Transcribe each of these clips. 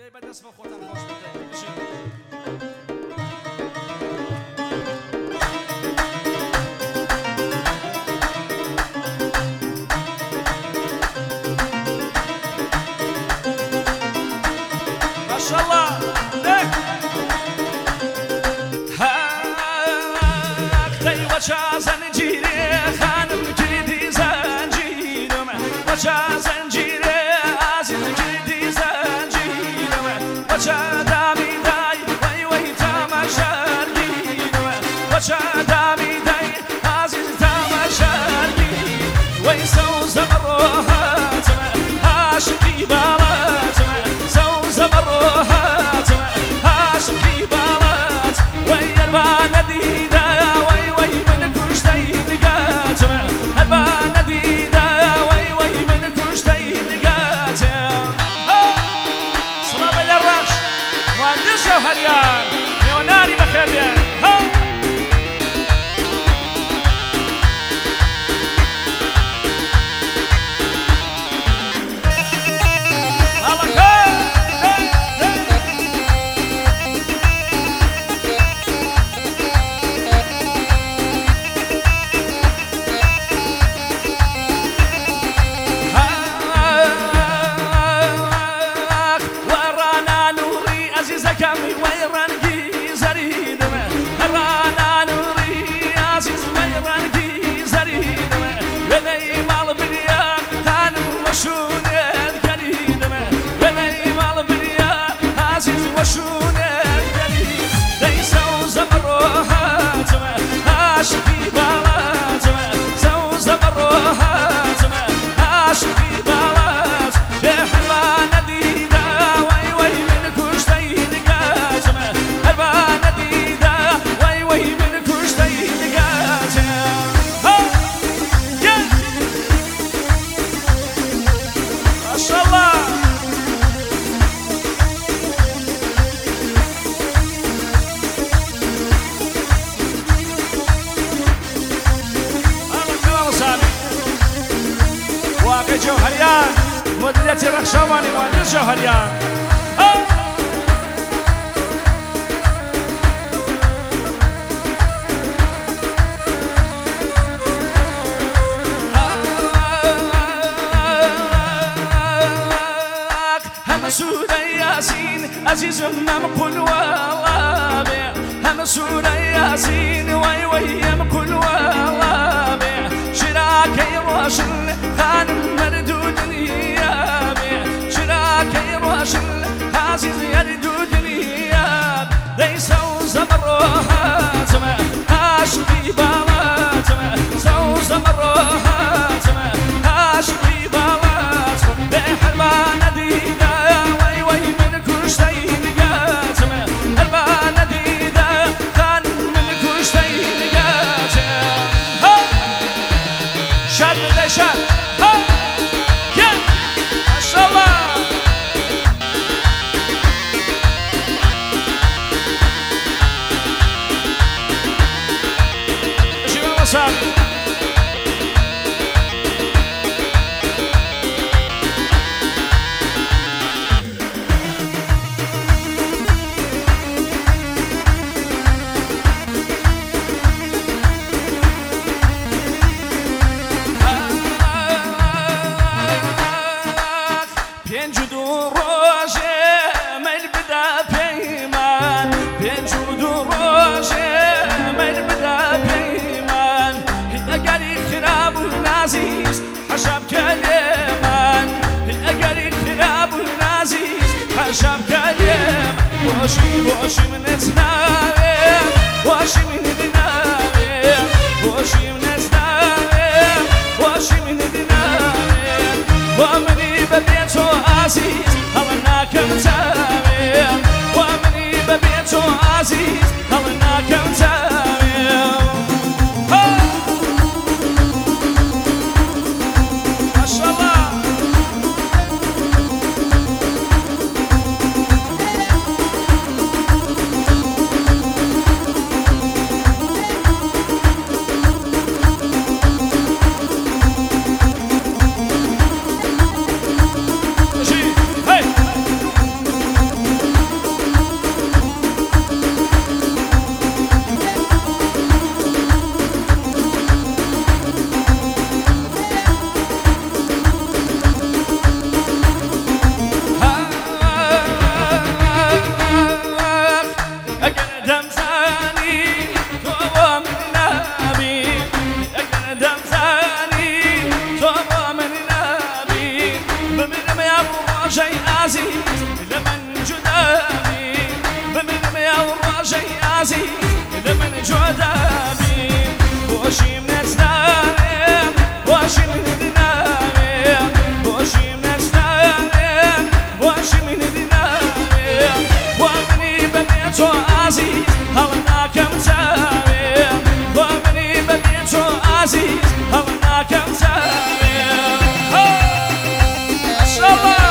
دەی بەدەست بە خۆتان خۆش بدەین. ماشاءالله دەی وەچا زەنجیرێ خانم کردی زەنجیرم وەچا زەنجیرێ ئازیز کردی زەنجیرم وەچا دامی دای وەی وەی تاماشەرگیرم وەچا دامی دای ئازیز تاماشەرگیر وەی سەوزەمە ڕۆهاتمە عاشقی باڵاتمە سەوزەمە ڕۆهاتمە عاشقی باڵات وەی ئەربانە دیدا وەی وەی من کوشتەی نگاتمە ئەربانە دیدا وەی وەی من کوشتەی نگاتم سڵامە لە ڕەش مهندس جەوهەریان میوانانی بەخێر بێن جوهریان مدیریت رخشاوانی مهندس جوهریان همه سوره یاسین عزیزم ممقول والله همه سوره یاسین وای وای ممقول والله شراكي روشن خانم مردود نيابي شراكي روشن عزيز يردود نياب ديسو زمروهاتما عاشقي بالاتما سو زمروهاتما عاشقي بالات بحرمان ديدا وي وي من كشتي نقاتما حرمان ديدا خانم من كشتي نقاتما شاد بده شاد ها يا ما شاء الله شوفوا وصل شب كلام واشي من نتنام واشي من نتنام واشي من نتنام واشي من نتنام وامني ببيتو عزيز هلنا كم تامم وامني ببيتو عزيز هلنا كم تامم ما شاء الله ڕۆژەی ئازی لە من جودابی بمرم ئەو ڕۆژەی ئازی لە من جۆدابی بۆشیم نەچناوێم بۆشیم نەدناوێم بۆشیم نەچناوێم بۆشیم نەدناوێم بۆ منی بەبێ تۆ ئازی هەڵ ناکەم چاوێم بۆ منی بەبێ تۆ ئازی هەڵ ناکەم چاوێم ماشەڵڵا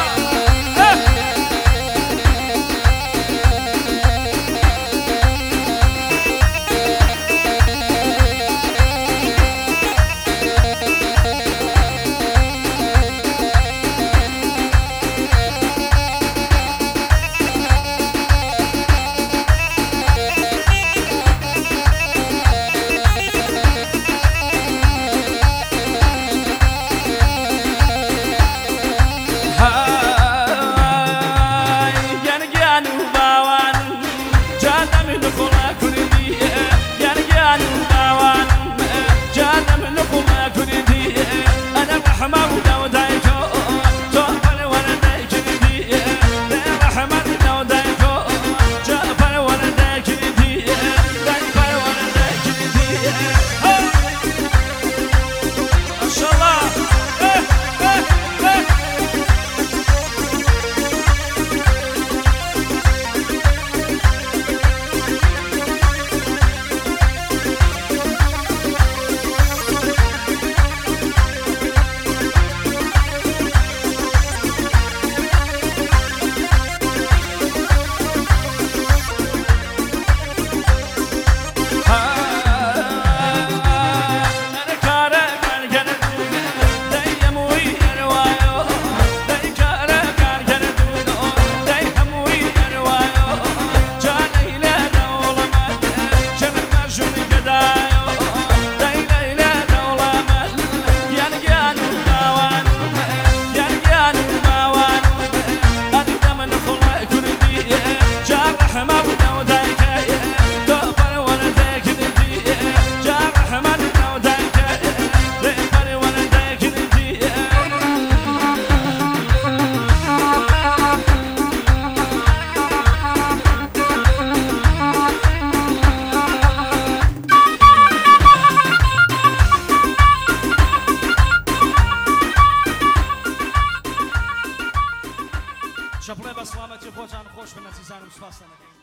شەپڵێ بە سڵامەتی خۆتان خۆش بن ئەزیزانم سوپاس دەکەین